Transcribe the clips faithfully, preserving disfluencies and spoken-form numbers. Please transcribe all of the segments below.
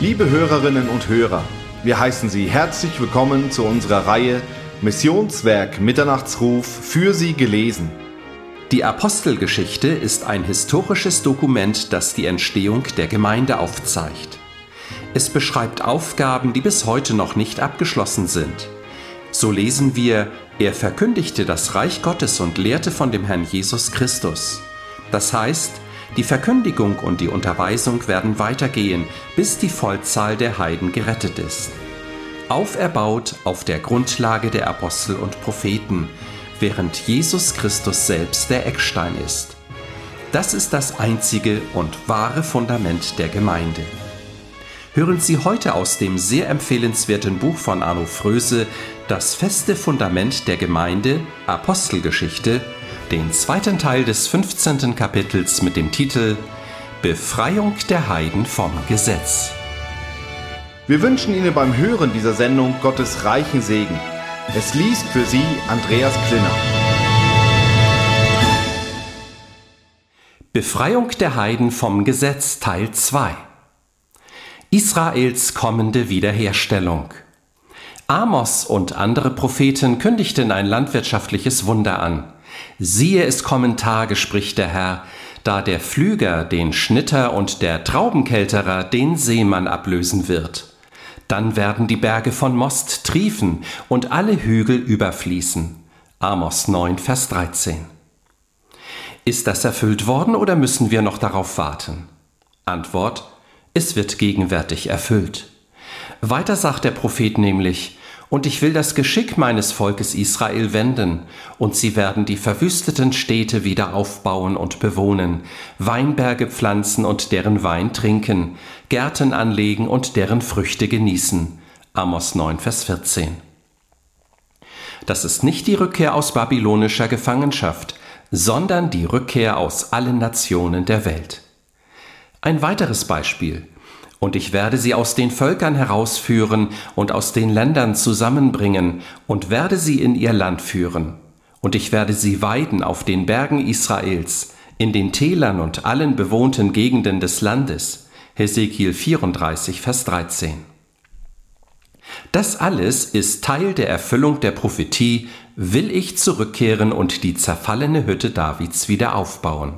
Liebe Hörerinnen und Hörer, wir heißen Sie herzlich willkommen zu unserer Reihe Missionswerk Mitternachtsruf für Sie gelesen. Die Apostelgeschichte ist ein historisches Dokument, das die Entstehung der Gemeinde aufzeigt. Es beschreibt Aufgaben, die bis heute noch nicht abgeschlossen sind. So lesen wir, er verkündigte das Reich Gottes und lehrte von dem Herrn Jesus Christus. Das heißt, die Verkündigung und die Unterweisung werden weitergehen, bis die Vollzahl der Heiden gerettet ist. Auferbaut auf der Grundlage der Apostel und Propheten, während Jesus Christus selbst der Eckstein ist. Das ist das einzige und wahre Fundament der Gemeinde. Hören Sie heute aus dem sehr empfehlenswerten Buch von Arno Fröse Das feste Fundament der Gemeinde, Apostelgeschichte, den zweiten Teil des fünfzehnten Kapitels mit dem Titel Befreiung der Heiden vom Gesetz. Wir wünschen Ihnen beim Hören dieser Sendung Gottes reichen Segen. Es liest für Sie Andreas Klinner. Befreiung der Heiden vom Gesetz Teil zwei. Israels kommende Wiederherstellung. Amos und andere Propheten kündigten ein landwirtschaftliches Wunder an. Siehe, es kommen Tage, spricht der Herr, da der Pflüger den Schnitter und der Traubenkälterer den Seemann ablösen wird. Dann werden die Berge von Most triefen und alle Hügel überfließen. Amos neun, Vers dreizehn. Ist das erfüllt worden oder müssen wir noch darauf warten? Antwort: Es wird gegenwärtig erfüllt. Weiter sagt der Prophet nämlich: Und ich will das Geschick meines Volkes Israel wenden, und sie werden die verwüsteten Städte wieder aufbauen und bewohnen, Weinberge pflanzen und deren Wein trinken, Gärten anlegen und deren Früchte genießen. Amos neun, Vers vierzehn. Das ist nicht die Rückkehr aus babylonischer Gefangenschaft, sondern die Rückkehr aus allen Nationen der Welt. Ein weiteres Beispiel: Und ich werde sie aus den Völkern herausführen und aus den Ländern zusammenbringen und werde sie in ihr Land führen. Und ich werde sie weiden auf den Bergen Israels, in den Tälern und allen bewohnten Gegenden des Landes. Hesekiel vierunddreißig, Vers dreizehn. Das alles ist Teil der Erfüllung der Prophetie: Will ich zurückkehren und die zerfallene Hütte Davids wieder aufbauen.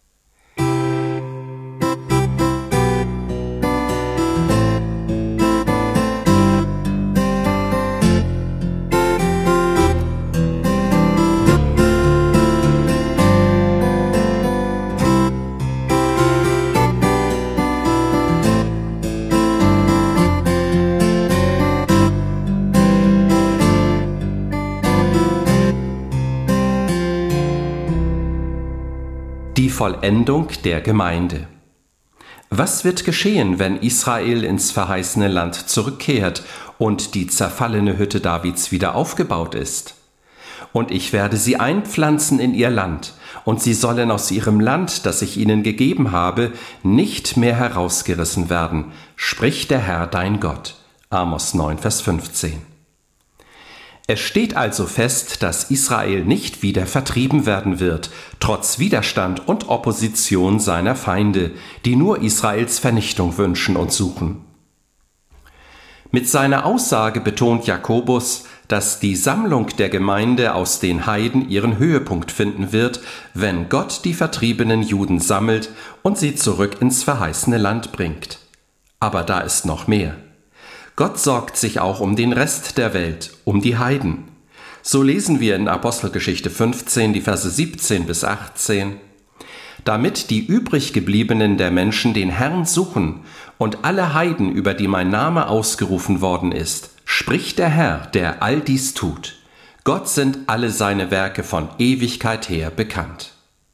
Die Vollendung der Gemeinde. Was wird geschehen, wenn Israel ins verheißene Land zurückkehrt und die zerfallene Hütte Davids wieder aufgebaut ist? Und ich werde sie einpflanzen in ihr Land, und sie sollen aus ihrem Land, das ich ihnen gegeben habe, nicht mehr herausgerissen werden, spricht der Herr dein Gott. Amos neun, Vers fünfzehn. Es steht also fest, dass Israel nicht wieder vertrieben werden wird, trotz Widerstand und Opposition seiner Feinde, die nur Israels Vernichtung wünschen und suchen. Mit seiner Aussage betont Jakobus, dass die Sammlung der Gemeinde aus den Heiden ihren Höhepunkt finden wird, wenn Gott die vertriebenen Juden sammelt und sie zurück ins verheißene Land bringt. Aber da ist noch mehr. Gott sorgt sich auch um den Rest der Welt, um die Heiden. So lesen wir in Apostelgeschichte fünfzehn, die Verse siebzehn bis achtzehn. Damit die übrig gebliebenen der Menschen den Herrn suchen und alle Heiden, über die mein Name ausgerufen worden ist, spricht der Herr, der all dies tut. Gott sind alle seine Werke von Ewigkeit her bekannt.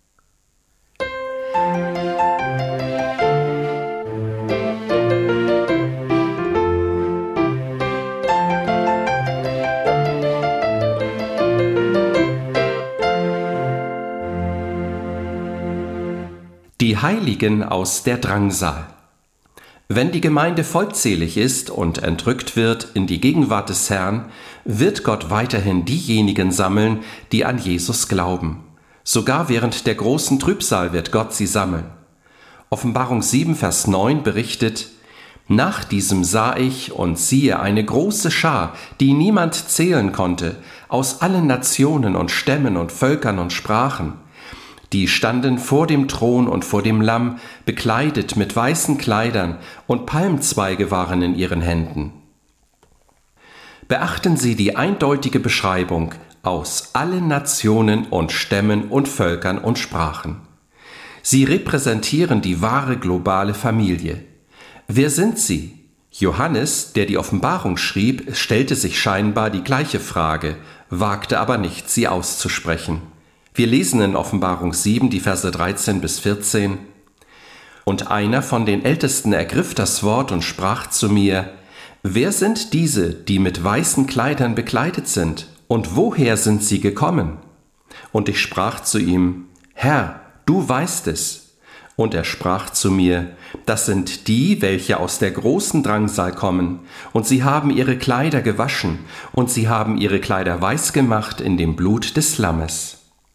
Die Heiligen aus der Drangsal. Wenn die Gemeinde vollzählig ist und entrückt wird in die Gegenwart des Herrn, wird Gott weiterhin diejenigen sammeln, die an Jesus glauben. Sogar während der großen Trübsal wird Gott sie sammeln. Offenbarung sieben, Vers neun berichtet: Nach diesem sah ich und siehe eine große Schar, die niemand zählen konnte, aus allen Nationen und Stämmen und Völkern und Sprachen. Die standen vor dem Thron und vor dem Lamm, bekleidet mit weißen Kleidern, und Palmzweige waren in ihren Händen. Beachten Sie die eindeutige Beschreibung aus allen Nationen und Stämmen und Völkern und Sprachen. Sie repräsentieren die wahre globale Familie. Wer sind sie? Johannes, der die Offenbarung schrieb, stellte sich scheinbar die gleiche Frage, wagte aber nicht, sie auszusprechen. Wir lesen in Offenbarung sieben, die Verse dreizehn bis vierzehn. Und einer von den Ältesten ergriff das Wort und sprach zu mir: Wer sind diese, die mit weißen Kleidern bekleidet sind? Und woher sind sie gekommen? Und ich sprach zu ihm: Herr, du weißt es. Und er sprach zu mir: Das sind die, welche aus der großen Drangsal kommen, und sie haben ihre Kleider gewaschen, und sie haben ihre Kleider weiß gemacht in dem Blut des Lammes.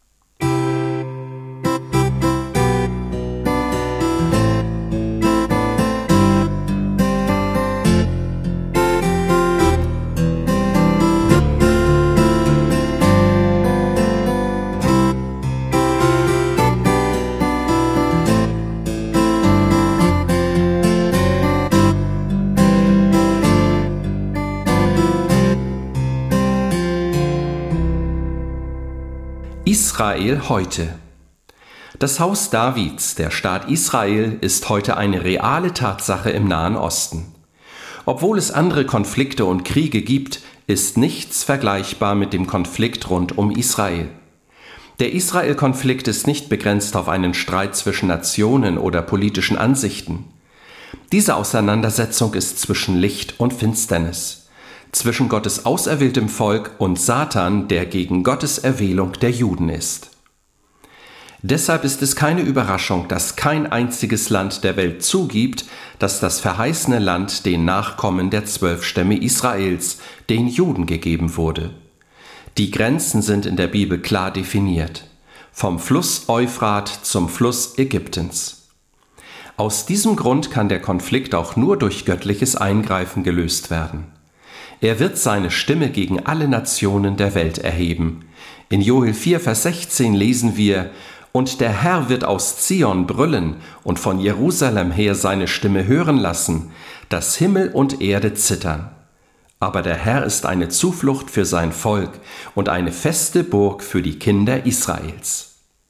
Israel heute. Das Haus Davids, der Staat Israel, ist heute eine reale Tatsache im Nahen Osten. Obwohl es andere Konflikte und Kriege gibt, ist nichts vergleichbar mit dem Konflikt rund um Israel. Der Israel-Konflikt ist nicht begrenzt auf einen Streit zwischen Nationen oder politischen Ansichten. Diese Auseinandersetzung ist zwischen Licht und Finsternis, zwischen Gottes auserwähltem Volk und Satan, der gegen Gottes Erwählung der Juden ist. Deshalb ist es keine Überraschung, dass kein einziges Land der Welt zugibt, dass das verheißene Land den Nachkommen der zwölf Stämme Israels, den Juden, gegeben wurde. Die Grenzen sind in der Bibel klar definiert, vom Fluss Euphrat zum Fluss Ägyptens. Aus diesem Grund kann der Konflikt auch nur durch göttliches Eingreifen gelöst werden. Er wird seine Stimme gegen alle Nationen der Welt erheben. In Joel vier, Vers sechzehn lesen wir: Und der Herr wird aus Zion brüllen und von Jerusalem her seine Stimme hören lassen, dass Himmel und Erde zittern. Aber der Herr ist eine Zuflucht für sein Volk und eine feste Burg für die Kinder Israels.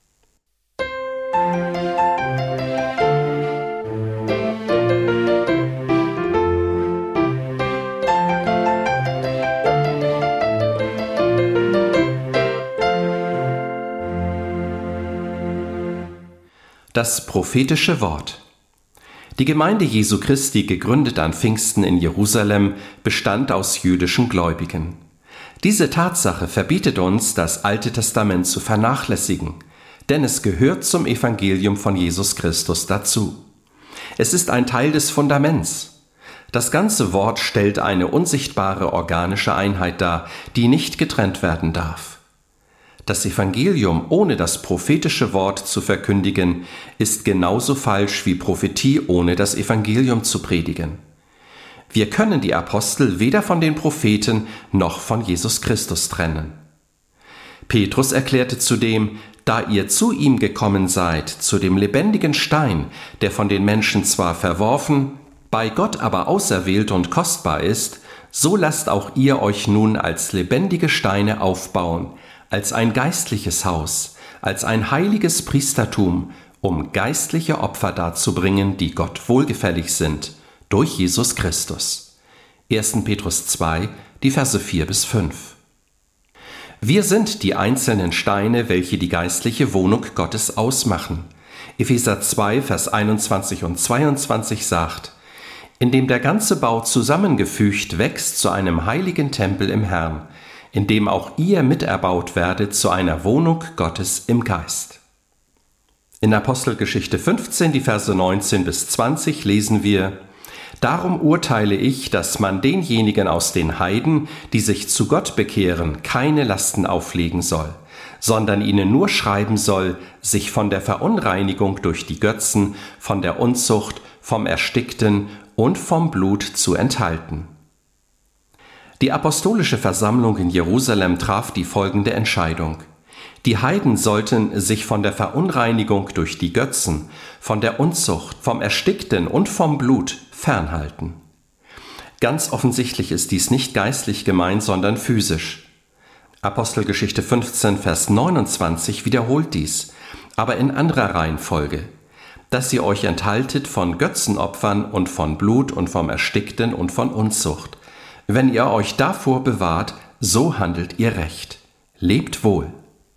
Das prophetische Wort. Die Gemeinde Jesu Christi, gegründet an Pfingsten in Jerusalem, bestand aus jüdischen Gläubigen. Diese Tatsache verbietet uns, das Alte Testament zu vernachlässigen, denn es gehört zum Evangelium von Jesus Christus dazu. Es ist ein Teil des Fundaments. Das ganze Wort stellt eine unsichtbare organische Einheit dar, die nicht getrennt werden darf. Das Evangelium ohne das prophetische Wort zu verkündigen, ist genauso falsch wie Prophetie ohne das Evangelium zu predigen. Wir können die Apostel weder von den Propheten noch von Jesus Christus trennen. Petrus erklärte zudem: Da ihr zu ihm gekommen seid, zu dem lebendigen Stein, der von den Menschen zwar verworfen, bei Gott aber auserwählt und kostbar ist, so lasst auch ihr euch nun als lebendige Steine aufbauen, als ein geistliches Haus, als ein heiliges Priestertum, um geistliche Opfer darzubringen, die Gott wohlgefällig sind, durch Jesus Christus. erster Petrus zwei, die Verse vier bis fünf. Wir sind die einzelnen Steine, welche die geistliche Wohnung Gottes ausmachen. Epheser zwei, Vers einundzwanzig und zweiundzwanzig sagt: Indem der ganze Bau zusammengefügt wächst zu einem heiligen Tempel im Herrn, in dem auch ihr miterbaut werdet zu einer Wohnung Gottes im Geist. In Apostelgeschichte fünfzehn, die Verse neunzehn bis zwanzig lesen wir: Darum urteile ich, dass man denjenigen aus den Heiden, die sich zu Gott bekehren, keine Lasten auflegen soll, sondern ihnen nur schreiben soll, sich von der Verunreinigung durch die Götzen, von der Unzucht, vom Erstickten und vom Blut zu enthalten. Die apostolische Versammlung in Jerusalem traf die folgende Entscheidung: Die Heiden sollten sich von der Verunreinigung durch die Götzen, von der Unzucht, vom Erstickten und vom Blut fernhalten. Ganz offensichtlich ist dies nicht geistlich gemeint, sondern physisch. Apostelgeschichte fünfzehn, Vers neunundzwanzig wiederholt dies, aber in anderer Reihenfolge: Dass ihr euch enthaltet von Götzenopfern und von Blut und vom Erstickten und von Unzucht. Wenn ihr euch davor bewahrt, so handelt ihr recht. Lebt wohl.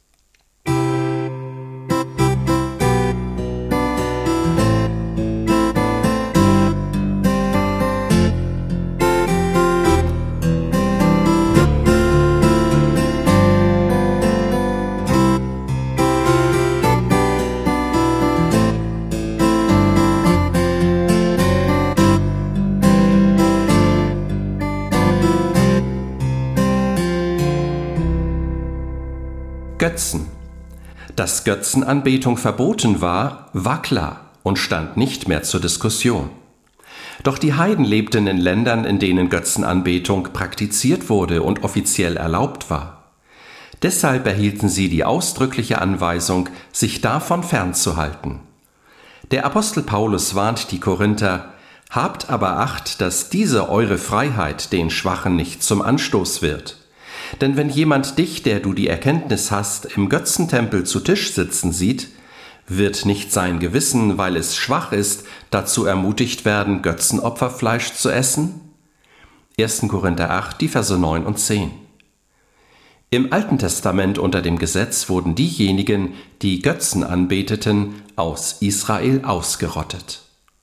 Götzen. Dass Götzenanbetung verboten war, war klar und stand nicht mehr zur Diskussion. Doch die Heiden lebten in Ländern, in denen Götzenanbetung praktiziert wurde und offiziell erlaubt war. Deshalb erhielten sie die ausdrückliche Anweisung, sich davon fernzuhalten. Der Apostel Paulus warnt die Korinther: Habt aber Acht, dass diese eure Freiheit den Schwachen nicht zum Anstoß wird. Denn wenn jemand dich, der du die Erkenntnis hast, im Götzentempel zu Tisch sitzen sieht, wird nicht sein Gewissen, weil es schwach ist, dazu ermutigt werden, Götzenopferfleisch zu essen? erster Korinther acht, die Verse neun und zehn. Im Alten Testament unter dem Gesetz wurden diejenigen, die Götzen anbeteten, aus Israel ausgerottet.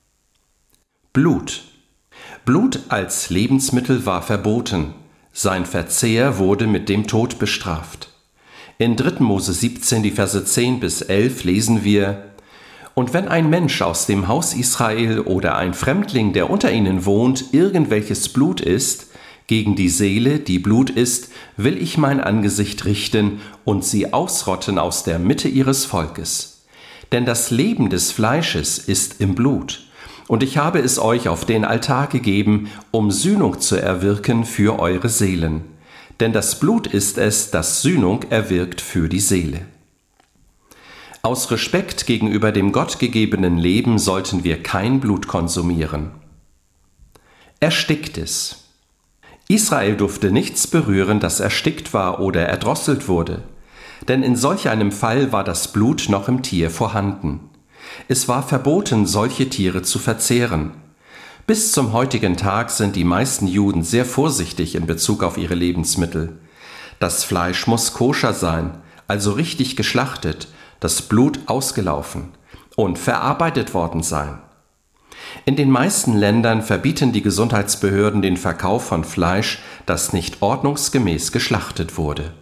Blut. Blut als Lebensmittel war verboten. Sein Verzehr wurde mit dem Tod bestraft. In dritter Mose siebzehn, die Verse zehn bis elf lesen wir: Und wenn ein Mensch aus dem Haus Israel oder ein Fremdling, der unter ihnen wohnt, irgendwelches Blut isst, gegen die Seele, die Blut isst, will ich mein Angesicht richten und sie ausrotten aus der Mitte ihres Volkes. Denn das Leben des Fleisches ist im Blut. Und ich habe es euch auf den Altar gegeben, um Sühnung zu erwirken für eure Seelen. Denn das Blut ist es, das Sühnung erwirkt für die Seele. Aus Respekt gegenüber dem gottgegebenen Leben sollten wir kein Blut konsumieren. Ersticktes. Israel durfte nichts berühren, das erstickt war oder erdrosselt wurde. Denn in solch einem Fall war das Blut noch im Tier vorhanden. Es war verboten, solche Tiere zu verzehren. Bis zum heutigen Tag sind die meisten Juden sehr vorsichtig in Bezug auf ihre Lebensmittel. Das Fleisch muss koscher sein, also richtig geschlachtet, das Blut ausgelaufen und verarbeitet worden sein. In den meisten Ländern verbieten die Gesundheitsbehörden den Verkauf von Fleisch, das nicht ordnungsgemäß geschlachtet wurde.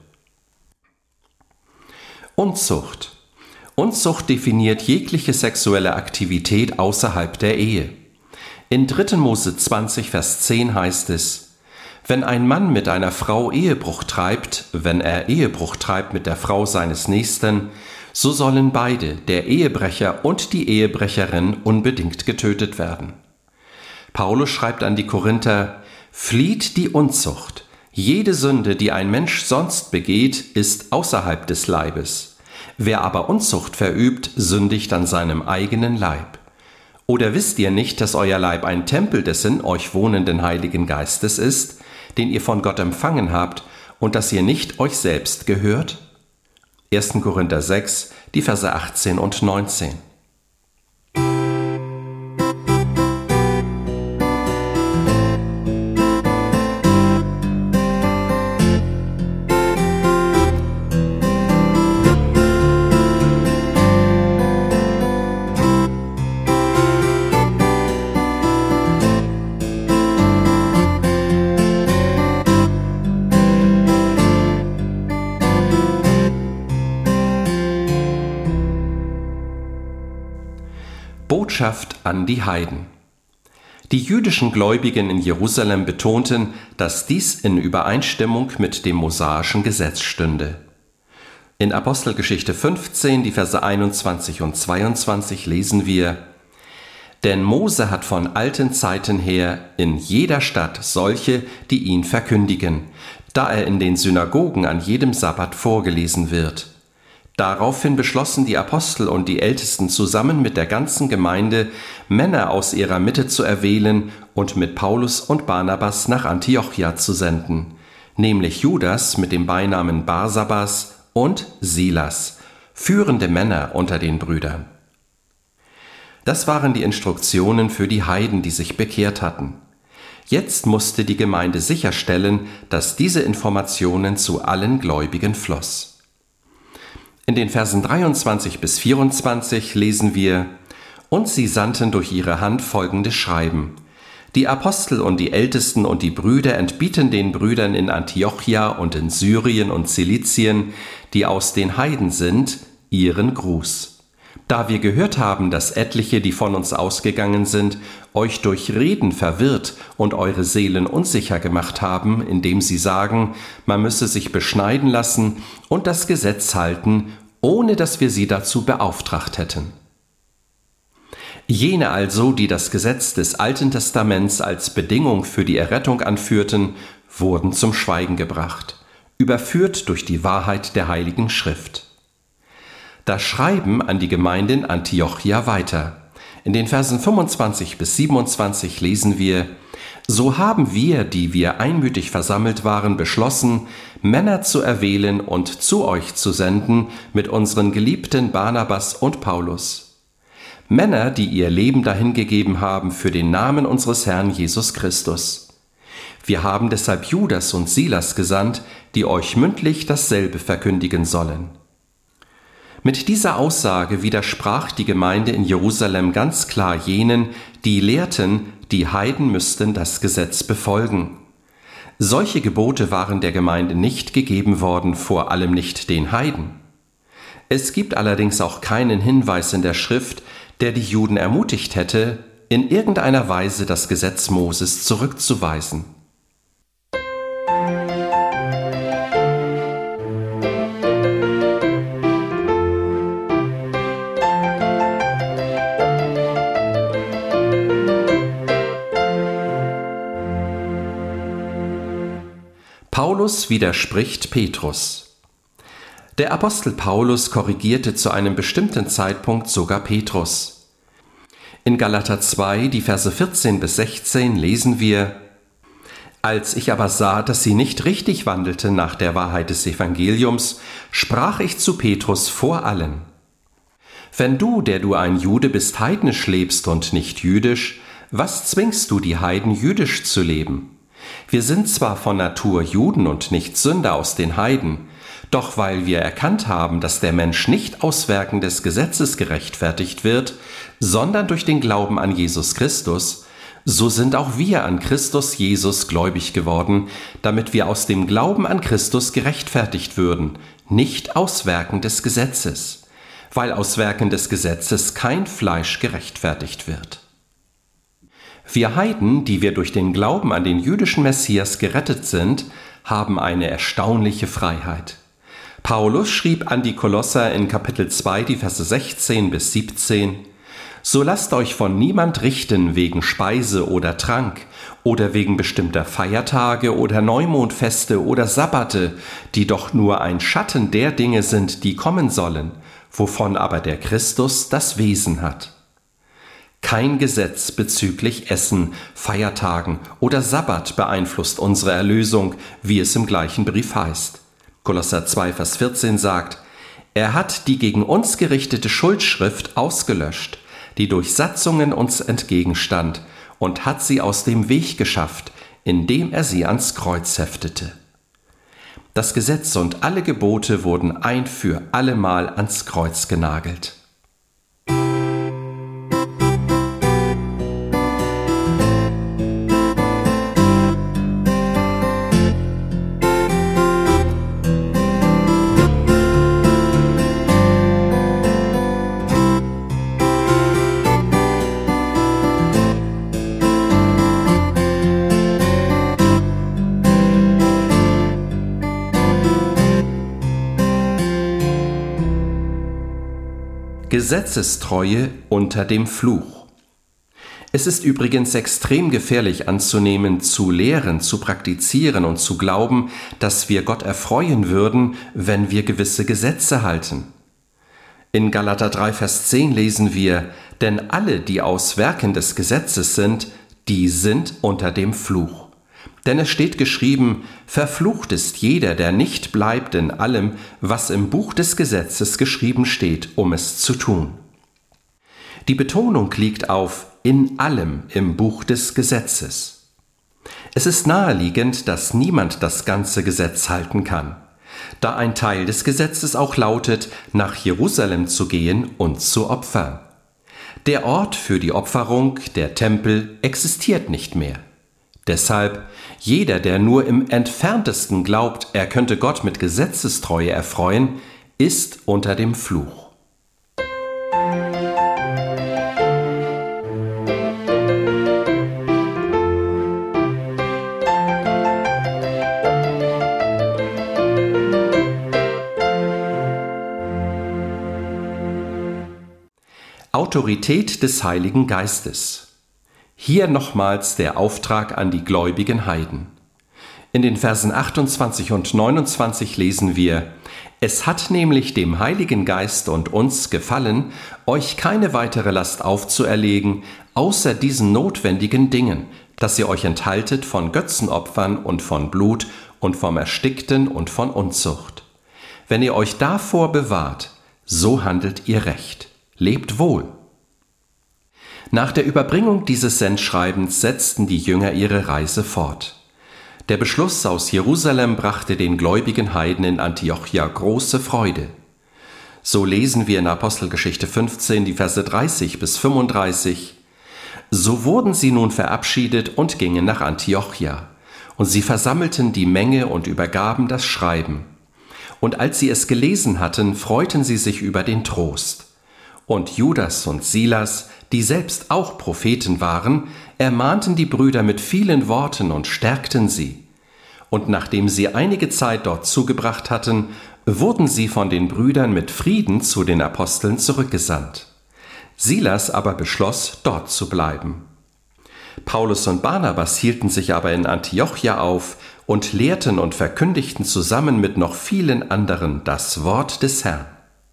Unzucht. Unzucht definiert jegliche sexuelle Aktivität außerhalb der Ehe. In dritter Mose zwanzig, Vers zehn heißt es: Wenn ein Mann mit einer Frau Ehebruch treibt, wenn er Ehebruch treibt mit der Frau seines Nächsten, so sollen beide, der Ehebrecher und die Ehebrecherin, unbedingt getötet werden. Paulus schreibt an die Korinther: Flieht die Unzucht. Jede Sünde, die ein Mensch sonst begeht, ist außerhalb des Leibes. Wer aber Unzucht verübt, sündigt an seinem eigenen Leib. Oder wisst ihr nicht, dass euer Leib ein Tempel des in euch wohnenden Heiligen Geistes ist, den ihr von Gott empfangen habt, und dass ihr nicht euch selbst gehört? erster Korinther sechs, die Verse achtzehn und neunzehn. Botschaft an die Heiden. Die jüdischen Gläubigen in Jerusalem betonten, dass dies in Übereinstimmung mit dem mosaischen Gesetz stünde. In Apostelgeschichte fünfzehn, die Verse einundzwanzig und zweiundzwanzig lesen wir: Denn Mose hat von alten Zeiten her in jeder Stadt solche, die ihn verkündigen, da er in den Synagogen an jedem Sabbat vorgelesen wird. Daraufhin beschlossen die Apostel und die Ältesten zusammen mit der ganzen Gemeinde, Männer aus ihrer Mitte zu erwählen und mit Paulus und Barnabas nach Antiochia zu senden, nämlich Judas mit dem Beinamen Barsabas und Silas, führende Männer unter den Brüdern. Das waren die Instruktionen für die Heiden, die sich bekehrt hatten. Jetzt musste die Gemeinde sicherstellen, dass diese Informationen zu allen Gläubigen floss. In den Versen dreiundzwanzig bis vierundzwanzig lesen wir: Und sie sandten durch ihre Hand folgendes Schreiben: Die Apostel und die Ältesten und die Brüder entbieten den Brüdern in Antiochia und in Syrien und Zilizien, die aus den Heiden sind, ihren Gruß. Da wir gehört haben, dass etliche, die von uns ausgegangen sind, euch durch Reden verwirrt und eure Seelen unsicher gemacht haben, indem sie sagen, man müsse sich beschneiden lassen und das Gesetz halten, ohne dass wir sie dazu beauftragt hätten. Jene also, die das Gesetz des Alten Testaments als Bedingung für die Errettung anführten, wurden zum Schweigen gebracht, überführt durch die Wahrheit der Heiligen Schrift. Das Schreiben an die Gemeinde in Antiochia weiter. In den Versen fünfundzwanzig bis siebenundzwanzig lesen wir: So haben wir, die wir einmütig versammelt waren, beschlossen, Männer zu erwählen und zu euch zu senden mit unseren geliebten Barnabas und Paulus. Männer, die ihr Leben dahingegeben haben für den Namen unseres Herrn Jesus Christus. Wir haben deshalb Judas und Silas gesandt, die euch mündlich dasselbe verkündigen sollen. Mit dieser Aussage widersprach die Gemeinde in Jerusalem ganz klar jenen, die lehrten, die Heiden müssten das Gesetz befolgen. Solche Gebote waren der Gemeinde nicht gegeben worden, vor allem nicht den Heiden. Es gibt allerdings auch keinen Hinweis in der Schrift, der die Juden ermutigt hätte, in irgendeiner Weise das Gesetz Moses zurückzuweisen. Paulus widerspricht Petrus. Der Apostel Paulus korrigierte zu einem bestimmten Zeitpunkt sogar Petrus. In Galater zwei, die Verse vierzehn bis sechzehn lesen wir: Als ich aber sah, dass sie nicht richtig wandelten nach der Wahrheit des Evangeliums, sprach ich zu Petrus vor allen: Wenn du, der du ein Jude bist, heidnisch lebst und nicht jüdisch, was zwingst du die Heiden, jüdisch zu leben? Wir sind zwar von Natur Juden und nicht Sünder aus den Heiden, doch weil wir erkannt haben, dass der Mensch nicht aus Werken des Gesetzes gerechtfertigt wird, sondern durch den Glauben an Jesus Christus, so sind auch wir an Christus Jesus gläubig geworden, damit wir aus dem Glauben an Christus gerechtfertigt würden, nicht aus Werken des Gesetzes, weil aus Werken des Gesetzes kein Fleisch gerechtfertigt wird. Wir Heiden, die wir durch den Glauben an den jüdischen Messias gerettet sind, haben eine erstaunliche Freiheit. Paulus schrieb an die Kolosser in Kapitel zwei, die Verse sechzehn bis siebzehn: So lasst euch von niemand richten wegen Speise oder Trank oder wegen bestimmter Feiertage oder Neumondfeste oder Sabbate, die doch nur ein Schatten der Dinge sind, die kommen sollen, wovon aber der Christus das Wesen hat. Kein Gesetz bezüglich Essen, Feiertagen oder Sabbat beeinflusst unsere Erlösung, wie es im gleichen Brief heißt. Kolosser zwei, Vers vierzehn sagt: Er hat die gegen uns gerichtete Schuldschrift ausgelöscht, die durch Satzungen uns entgegenstand, und hat sie aus dem Weg geschafft, indem er sie ans Kreuz heftete. Das Gesetz und alle Gebote wurden ein für allemal ans Kreuz genagelt. Gesetzestreue unter dem Fluch. Es ist übrigens extrem gefährlich anzunehmen, zu lehren, zu praktizieren und zu glauben, dass wir Gott erfreuen würden, wenn wir gewisse Gesetze halten. In Galater drei, Vers zehn lesen wir, denn alle, die aus Werken des Gesetzes sind, die sind unter dem Fluch. Denn es steht geschrieben, verflucht ist jeder, der nicht bleibt in allem, was im Buch des Gesetzes geschrieben steht, um es zu tun. Die Betonung liegt auf in allem im Buch des Gesetzes. Es ist naheliegend, dass niemand das ganze Gesetz halten kann, da ein Teil des Gesetzes auch lautet, nach Jerusalem zu gehen und zu opfern. Der Ort für die Opferung, der Tempel, existiert nicht mehr. Deshalb, jeder, der nur im entferntesten glaubt, er könnte Gott mit Gesetzestreue erfreuen, ist unter dem Fluch. Autorität des Heiligen Geistes. Hier nochmals der Auftrag an die gläubigen Heiden. In den Versen achtundzwanzig und neunundzwanzig lesen wir: Es hat nämlich dem Heiligen Geist und uns gefallen, euch keine weitere Last aufzuerlegen, außer diesen notwendigen Dingen, dass ihr euch enthaltet von Götzenopfern und von Blut und vom Erstickten und von Unzucht. Wenn ihr euch davor bewahrt, so handelt ihr recht. Lebt wohl. Nach der Überbringung dieses Sendschreibens setzten die Jünger ihre Reise fort. Der Beschluss aus Jerusalem brachte den gläubigen Heiden in Antiochia große Freude. So lesen wir in Apostelgeschichte fünfzehn, die Verse dreißig bis fünfunddreißig. So wurden sie nun verabschiedet und gingen nach Antiochia. Und sie versammelten die Menge und übergaben das Schreiben. Und als sie es gelesen hatten, freuten sie sich über den Trost. Und Judas und Silas, die selbst auch Propheten waren, ermahnten die Brüder mit vielen Worten und stärkten sie. Und nachdem sie einige Zeit dort zugebracht hatten, wurden sie von den Brüdern mit Frieden zu den Aposteln zurückgesandt. Silas aber beschloss, dort zu bleiben. Paulus und Barnabas hielten sich aber in Antiochia auf und lehrten und verkündigten zusammen mit noch vielen anderen das Wort des Herrn.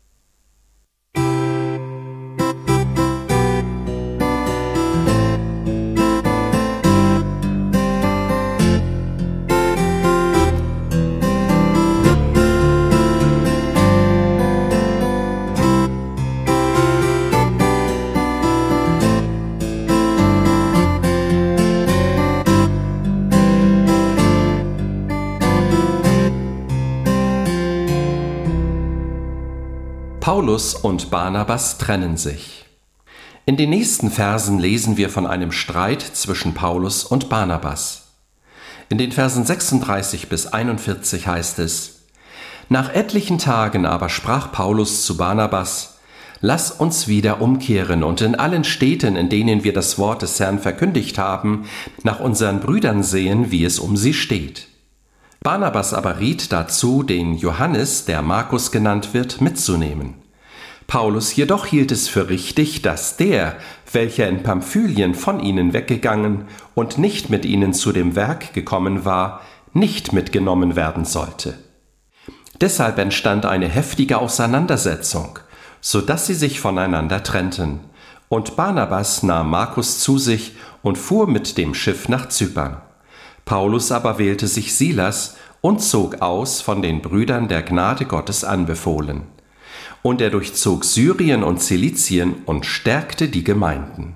Paulus und Barnabas trennen sich. In den nächsten Versen lesen wir von einem Streit zwischen Paulus und Barnabas. In den Versen sechsunddreißig bis einundvierzig heißt es: Nach etlichen Tagen aber sprach Paulus zu Barnabas: Lass uns wieder umkehren und in allen Städten, in denen wir das Wort des Herrn verkündigt haben, nach unseren Brüdern sehen, wie es um sie steht. Barnabas aber riet dazu, den Johannes, der Markus genannt wird, mitzunehmen. Paulus jedoch hielt es für richtig, dass der, welcher in Pamphylien von ihnen weggegangen und nicht mit ihnen zu dem Werk gekommen war, nicht mitgenommen werden sollte. Deshalb entstand eine heftige Auseinandersetzung, so dass sie sich voneinander trennten, und Barnabas nahm Markus zu sich und fuhr mit dem Schiff nach Zypern. Paulus aber wählte sich Silas und zog aus, von den Brüdern der Gnade Gottes anbefohlen. Und er durchzog Syrien und Zilizien und stärkte die Gemeinden.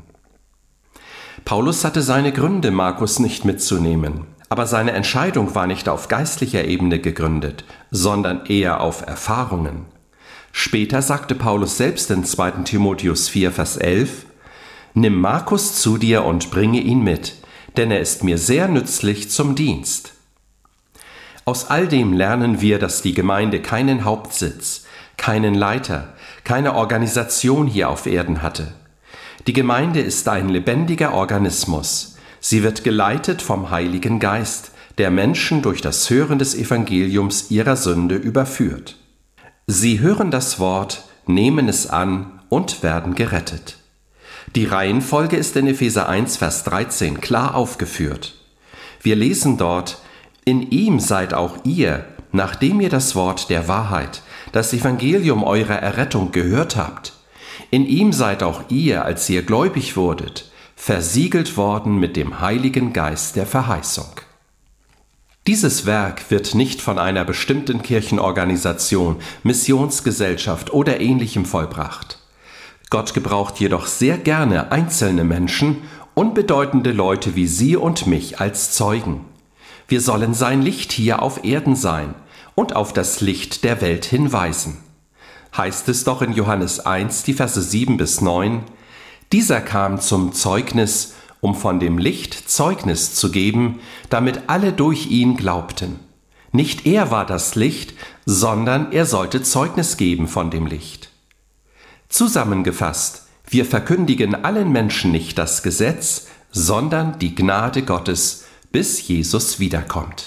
Paulus hatte seine Gründe, Markus nicht mitzunehmen, aber seine Entscheidung war nicht auf geistlicher Ebene gegründet, sondern eher auf Erfahrungen. Später sagte Paulus selbst in zweiten Timotheus vier, Vers elf: Nimm Markus zu dir und bringe ihn mit, denn er ist mir sehr nützlich zum Dienst. Aus all dem lernen wir, dass die Gemeinde keinen Hauptsitz, keinen Leiter, keine Organisation hier auf Erden hatte. Die Gemeinde ist ein lebendiger Organismus. Sie wird geleitet vom Heiligen Geist, der Menschen durch das Hören des Evangeliums ihrer Sünde überführt. Sie hören das Wort, nehmen es an und werden gerettet. Die Reihenfolge ist in Epheser eins, Vers dreizehn klar aufgeführt. Wir lesen dort: In ihm seid auch ihr, nachdem ihr das Wort der Wahrheit, das Evangelium eurer Errettung gehört habt. In ihm seid auch ihr, als ihr gläubig wurdet, versiegelt worden mit dem Heiligen Geist der Verheißung. Dieses Werk wird nicht von einer bestimmten Kirchenorganisation, Missionsgesellschaft oder Ähnlichem vollbracht. Gott gebraucht jedoch sehr gerne einzelne Menschen, unbedeutende Leute wie Sie und mich als Zeugen. Wir sollen sein Licht hier auf Erden sein und auf das Licht der Welt hinweisen. Heißt es doch in Johannes eins, die Verse sieben bis neun, dieser kam zum Zeugnis, um von dem Licht Zeugnis zu geben, damit alle durch ihn glaubten. Nicht er war das Licht, sondern er sollte Zeugnis geben von dem Licht. Zusammengefasst, wir verkündigen allen Menschen nicht das Gesetz, sondern die Gnade Gottes, bis Jesus wiederkommt.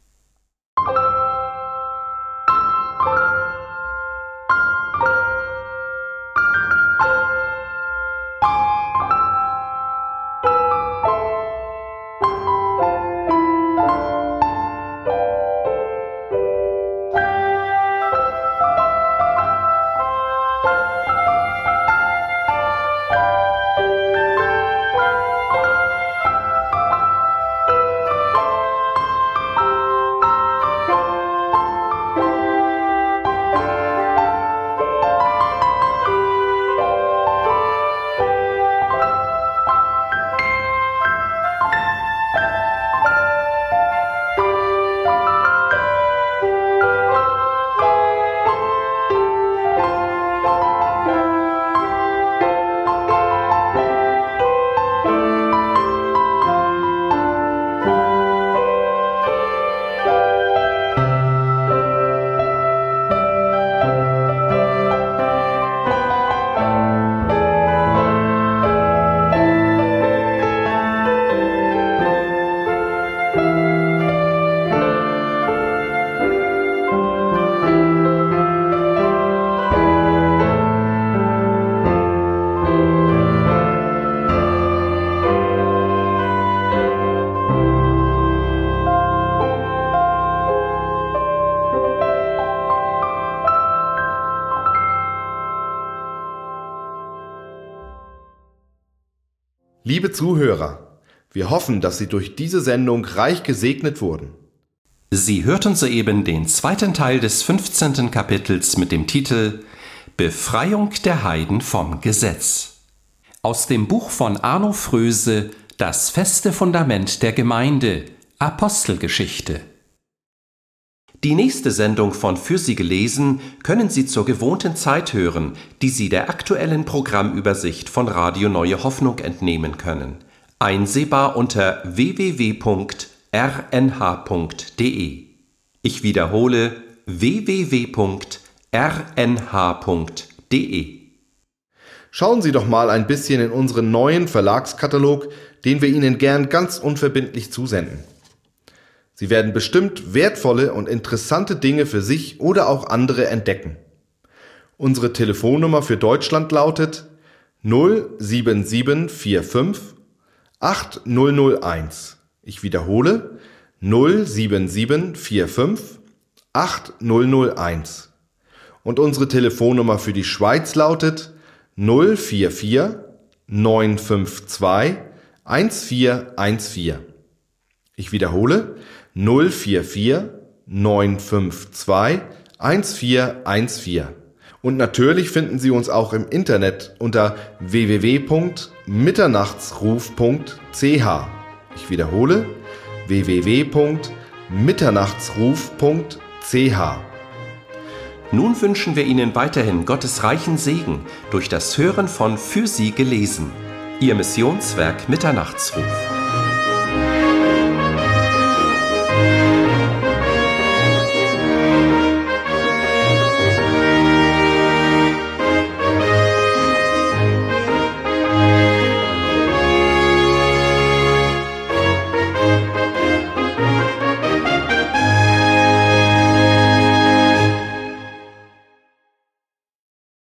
Liebe Zuhörer, wir hoffen, dass Sie durch diese Sendung reich gesegnet wurden. Sie hörten soeben den zweiten Teil des fünfzehnten Kapitels mit dem Titel Befreiung der Heiden vom Gesetz. Aus dem Buch von Arno Fröse, Das feste Fundament der Gemeinde, Apostelgeschichte. Die nächste Sendung von Für Sie gelesen können Sie zur gewohnten Zeit hören, die Sie der aktuellen Programmübersicht von Radio Neue Hoffnung entnehmen können. Einsehbar unter w w w punkt r n h punkt d e. Ich wiederhole w w w punkt r n h punkt d e. Schauen Sie doch mal ein bisschen in unseren neuen Verlagskatalog, den wir Ihnen gern ganz unverbindlich zusenden. Sie werden bestimmt wertvolle und interessante Dinge für sich oder auch andere entdecken. Unsere Telefonnummer für Deutschland lautet null sieben sieben vier fünf acht null null eins. Ich wiederhole null sieben sieben vier fünf acht null null eins. Und unsere Telefonnummer für die Schweiz lautet null vier vier neun fünf zwei eins vier eins vier. Ich wiederhole null vier vier neun fünf zwei eins vier eins vier. Und natürlich finden Sie uns auch im Internet unter w w w punkt mitternachtsruf punkt c h. Ich wiederhole w w w punkt mitternachtsruf punkt c h. Nun wünschen wir Ihnen weiterhin Gottes reichen Segen durch das Hören von Für Sie gelesen. Ihr Missionswerk Mitternachtsruf.